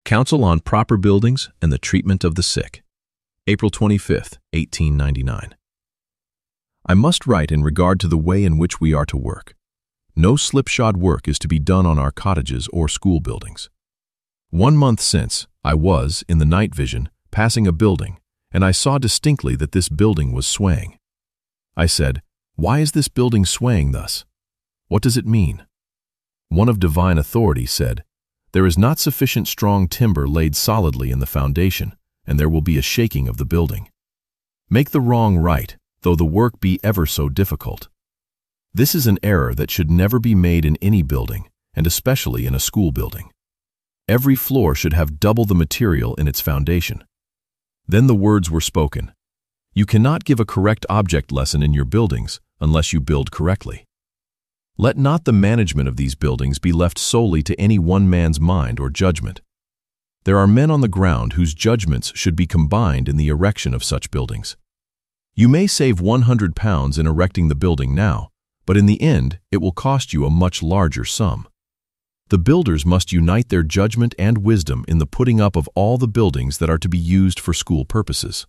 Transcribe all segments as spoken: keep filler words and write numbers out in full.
Council on Proper Buildings and the Treatment of the Sick, April twenty-fifth, eighteen ninety-nine. I must write in regard to the way in which we are to work. No slipshod work is to be done on our cottages or school buildings. One month since, I was, in the night vision, passing a building, and I saw distinctly that this building was swaying. I said, "Why is this building swaying thus? What does it mean?" One of divine authority said, "There is not sufficient strong timber laid solidly in the foundation, and there will be a shaking of the building. Make the wrong right, though the work be ever so difficult." This is an error that should never be made in any building, and especially in a school building. Every floor should have double the material in its foundation. Then the words were spoken. You cannot give a correct object lesson in your buildings unless you build correctly. Let not the management of these buildings be left solely to any one man's mind or judgment. There are men on the ground whose judgments should be combined in the erection of such buildings. You may save one hundred pounds in erecting the building now, but in the end it will cost you a much larger sum. The builders must unite their judgment and wisdom in the putting up of all the buildings that are to be used for school purposes.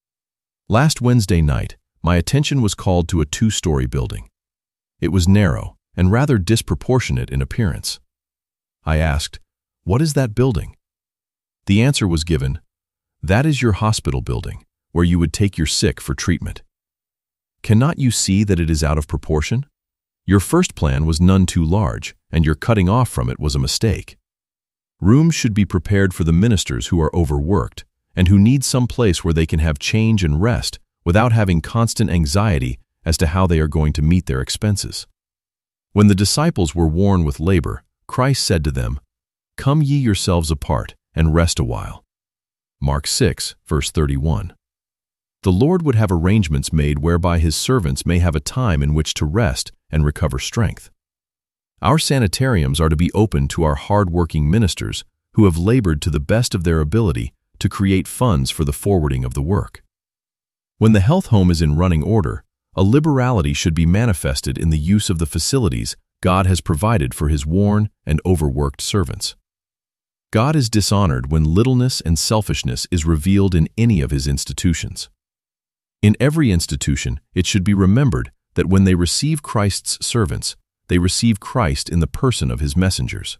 Last Wednesday night, my attention was called to a two-story building. It was narrow and rather disproportionate in appearance. I asked, "What is that building?" The answer was given, "That is your hospital building, where you would take your sick for treatment." Cannot you see that it is out of proportion? Your first plan was none too large, and your cutting off from it was a mistake. Rooms should be prepared for the ministers who are overworked, and who need some place where they can have change and rest without having constant anxiety as to how they are going to meet their expenses. When the disciples were worn with labor, Christ said to them, "Come ye yourselves apart, and rest a while." Mark six, verse thirty-one. The Lord would have arrangements made whereby His servants may have a time in which to rest and recover strength. Our sanitariums are to be open to our hard-working ministers who have labored to the best of their ability to create funds for the forwarding of the work. When the health home is in running order, a liberality should be manifested in the use of the facilities God has provided for His worn and overworked servants. God is dishonored when littleness and selfishness is revealed in any of His institutions. In every institution, it should be remembered that when they receive Christ's servants, they receive Christ in the person of His messengers.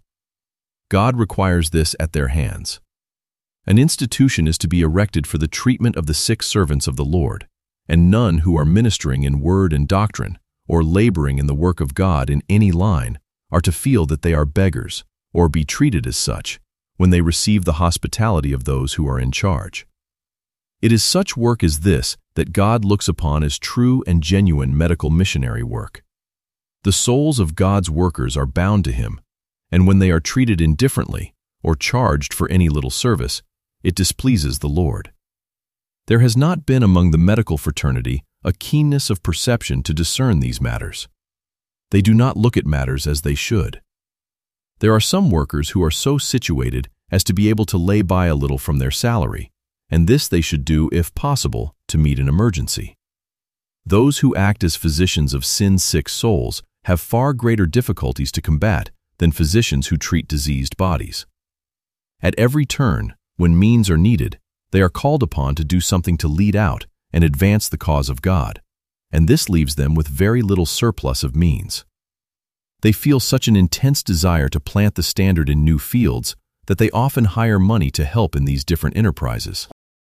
God requires this at their hands. An institution is to be erected for the treatment of the sick servants of the Lord, and none who are ministering in word and doctrine, or laboring in the work of God in any line, are to feel that they are beggars, or be treated as such, when they receive the hospitality of those who are in charge. It is such work as this that God looks upon as true and genuine medical missionary work. The souls of God's workers are bound to Him, and when they are treated indifferently, or charged for any little service, it displeases the Lord. There has not been among the medical fraternity a keenness of perception to discern these matters. They do not look at matters as they should. There are some workers who are so situated as to be able to lay by a little from their salary, and this they should do, if possible, to meet an emergency. Those who act as physicians of sin-sick souls have far greater difficulties to combat than physicians who treat diseased bodies. At every turn, when means are needed, they are called upon to do something to lead out and advance the cause of God, and this leaves them with very little surplus of means. They feel such an intense desire to plant the standard in new fields that they often hire money to help in these different enterprises.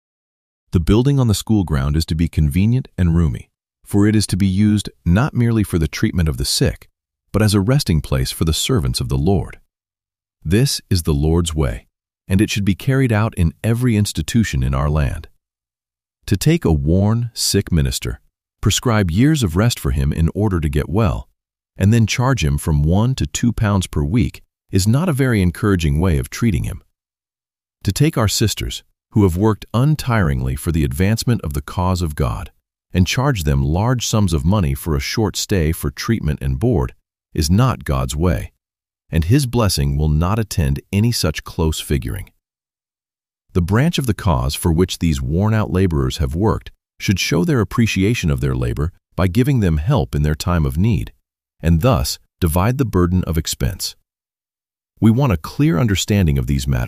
The building on the school ground is to be convenient and roomy, for it is to be used not merely for the treatment of the sick, but as a resting place for the servants of the Lord. This is the Lord's way, and it should be carried out in every institution in our land. To take a worn, sick minister, prescribe years of rest for him in order to get well, and then charge him from one to two pounds per week is not a very encouraging way of treating him. To take our sisters, who have worked untiringly for the advancement of the cause of God, and charge them large sums of money for a short stay for treatment and board, is not God's way, and His blessing will not attend any such close figuring. The branch of the cause for which these worn-out laborers have worked should show their appreciation of their labor by giving them help in their time of need, and thus divide the burden of expense. We want a clear understanding of these matters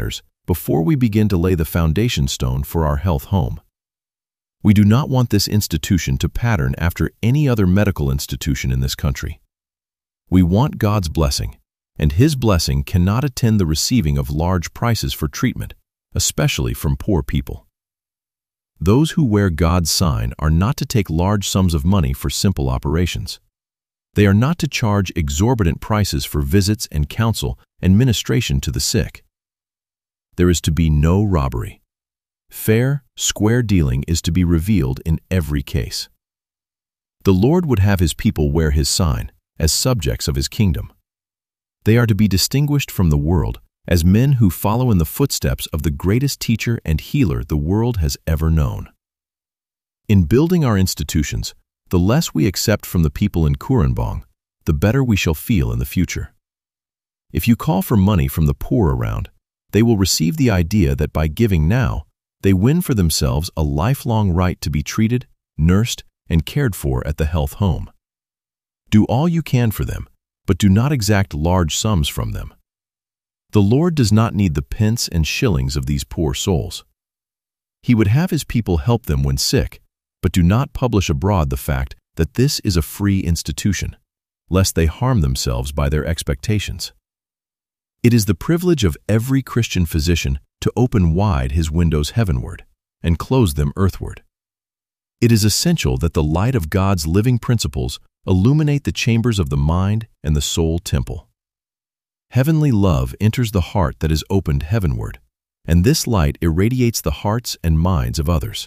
before we begin to lay the foundation stone for our health home. We do not want this institution to pattern after any other medical institution in this country. We want God's blessing, and His blessing cannot attend the receiving of large prices for treatment, especially from poor people. Those who wear God's sign are not to take large sums of money for simple operations. They are not to charge exorbitant prices for visits and counsel and ministration to the sick. There is to be no robbery. Fair, square dealing is to be revealed in every case. The Lord would have His people wear His sign as subjects of His kingdom. They are to be distinguished from the world as men who follow in the footsteps of the greatest teacher and healer the world has ever known. In building our institutions, the less we accept from the people in Kurunbong, the better we shall feel in the future. If you call for money from the poor around, they will receive the idea that by giving now, they win for themselves a lifelong right to be treated, nursed, and cared for at the health home. Do all you can for them, but do not exact large sums from them. The Lord does not need the pence and shillings of these poor souls. He would have His people help them when sick, but do not publish abroad the fact that this is a free institution, lest they harm themselves by their expectations. It is the privilege of every Christian physician to open wide his windows heavenward and close them earthward. It is essential that the light of God's living principles illuminate the chambers of the mind and the soul temple. Heavenly love enters the heart that is opened heavenward, and this light irradiates the hearts and minds of others.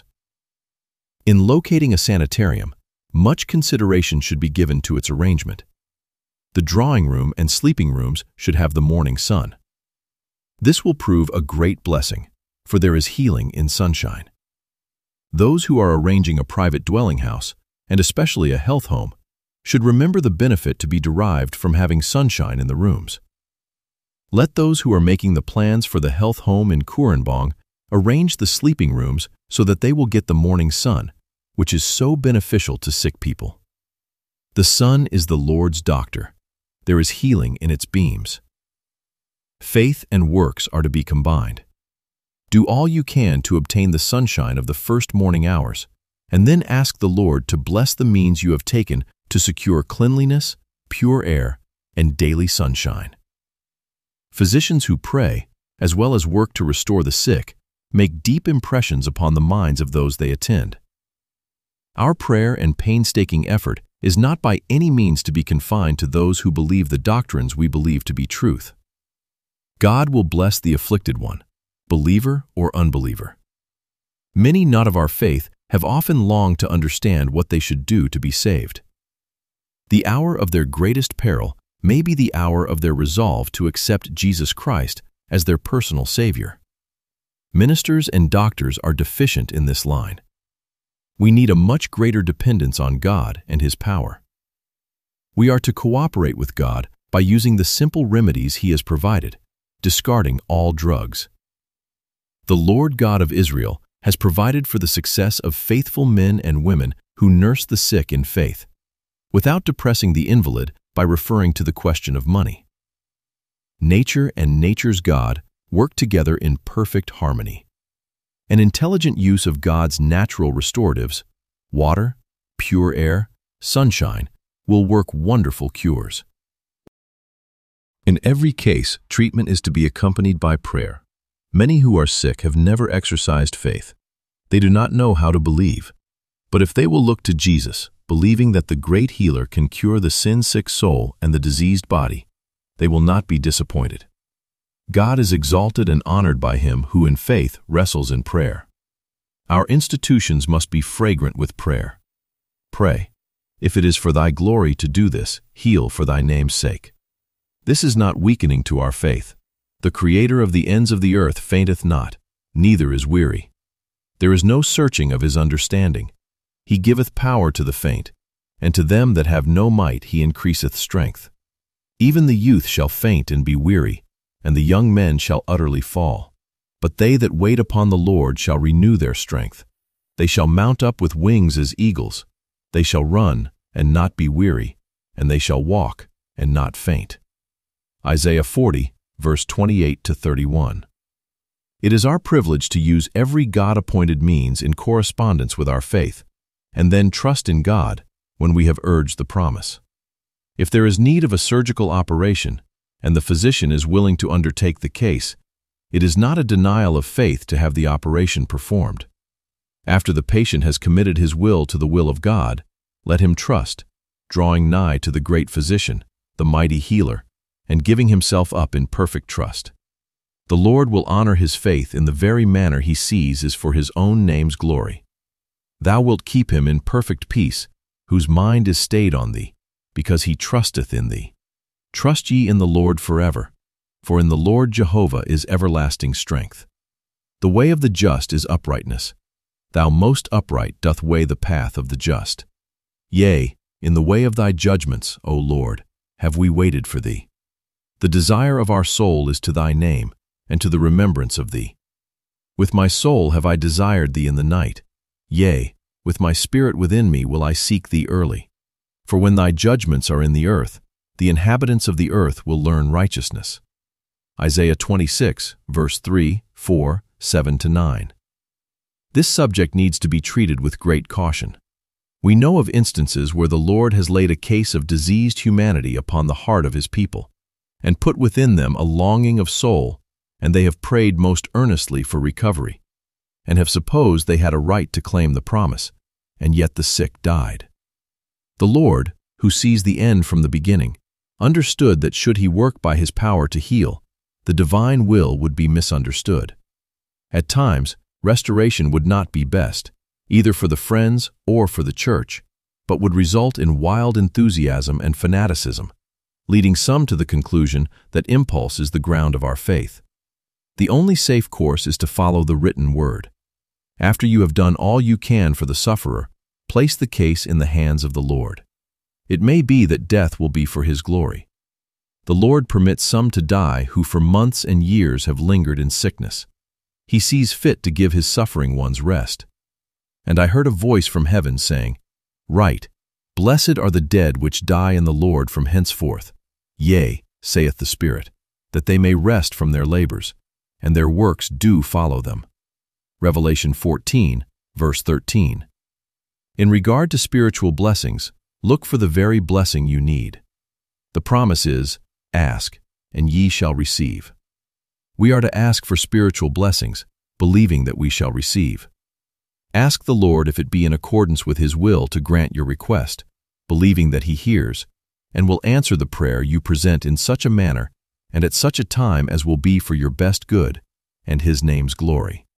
In locating a sanitarium, much consideration should be given to its arrangement. The drawing room and sleeping rooms should have the morning sun. This will prove a great blessing, for there is healing in sunshine. Those who are arranging a private dwelling house, and especially a health home, should remember the benefit to be derived from having sunshine in the rooms. Let those who are making the plans for the health home in Kurunbong arrange the sleeping rooms so that they will get the morning sun, which is so beneficial to sick people. The sun is the Lord's doctor. There is healing in its beams. Faith and works are to be combined. Do all you can to obtain the sunshine of the first morning hours, and then ask the Lord to bless the means you have taken to secure cleanliness, pure air, and daily sunshine. Physicians who pray, as well as work to restore the sick, make deep impressions upon the minds of those they attend. Our prayer and painstaking effort is not by any means to be confined to those who believe the doctrines we believe to be truth. God will bless the afflicted one, believer or unbeliever. Many not of our faith have often longed to understand what they should do to be saved. The hour of their greatest peril may be the hour of their resolve to accept Jesus Christ as their personal Savior. Ministers and doctors are deficient in this line. We need a much greater dependence on God and His power. We are to cooperate with God by using the simple remedies He has provided, discarding all drugs. The Lord God of Israel has provided for the success of faithful men and women who nurse the sick in faith, without depressing the invalid by referring to the question of money. Nature and nature's God work together in perfect harmony. An intelligent use of God's natural restoratives, water, pure air, sunshine, will work wonderful cures. In every case, treatment is to be accompanied by prayer. Many who are sick have never exercised faith. They do not know how to believe. But if they will look to Jesus, believing that the great healer can cure the sin-sick soul and the diseased body, they will not be disappointed. God is exalted and honored by him who in faith wrestles in prayer. Our institutions must be fragrant with prayer. Pray, if it is for thy glory to do this, heal for thy name's sake. This is not weakening to our faith. The Creator of the ends of the earth fainteth not, neither is weary. There is no searching of his understanding. He giveth power to the faint, and to them that have no might he increaseth strength. Even the youth shall faint and be weary, and the young men shall utterly fall. But they that wait upon the Lord shall renew their strength. They shall mount up with wings as eagles. They shall run and not be weary, and they shall walk and not faint. Isaiah forty, verse twenty-eight to thirty-one. It is our privilege to use every God-appointed means in correspondence with our faith, and then trust in God when we have urged the promise. If there is need of a surgical operation, and the physician is willing to undertake the case, it is not a denial of faith to have the operation performed. After the patient has committed his will to the will of God, let him trust, drawing nigh to the great physician, the mighty healer, and giving himself up in perfect trust. The Lord will honor his faith in the very manner he sees is for his own name's glory. Thou wilt keep him in perfect peace, whose mind is stayed on thee, because he trusteth in thee. Trust ye in the Lord forever, for in the Lord Jehovah is everlasting strength. The way of the just is uprightness. Thou most upright doth weigh the path of the just. Yea, in the way of thy judgments, O Lord, have we waited for thee. The desire of our soul is to thy name, and to the remembrance of thee. With my soul have I desired thee in the night. Yea, with my spirit within me will I seek thee early. For when thy judgments are in the earth, the inhabitants of the earth will learn righteousness. Isaiah twenty-six, verse three, four, seven to nine. This subject needs to be treated with great caution. We know of instances where the Lord has laid a case of diseased humanity upon the heart of his people, and put within them a longing of soul, and they have prayed most earnestly for recovery, and have supposed they had a right to claim the promise, and yet the sick died. The Lord, who sees the end from the beginning, understood that should he work by his power to heal, the divine will would be misunderstood. At times, restoration would not be best, either for the friends or for the church, but would result in wild enthusiasm and fanaticism, leading some to the conclusion that impulse is the ground of our faith. The only safe course is to follow the written word. After you have done all you can for the sufferer, place the case in the hands of the Lord. It may be that death will be for his glory. The Lord permits some to die who for months and years have lingered in sickness. He sees fit to give his suffering ones rest. And I heard a voice from heaven saying, Write, Blessed are the dead which die in the Lord from henceforth. Yea, saith the Spirit, that they may rest from their labors, and their works do follow them. Revelation fourteen, verse thirteen. In regard to spiritual blessings, look for the very blessing you need. The promise is, Ask, and ye shall receive. We are to ask for spiritual blessings, believing that we shall receive. Ask the Lord if it be in accordance with his will to grant your request, believing that he hears, and will answer the prayer you present in such a manner and at such a time as will be for your best good and his name's glory.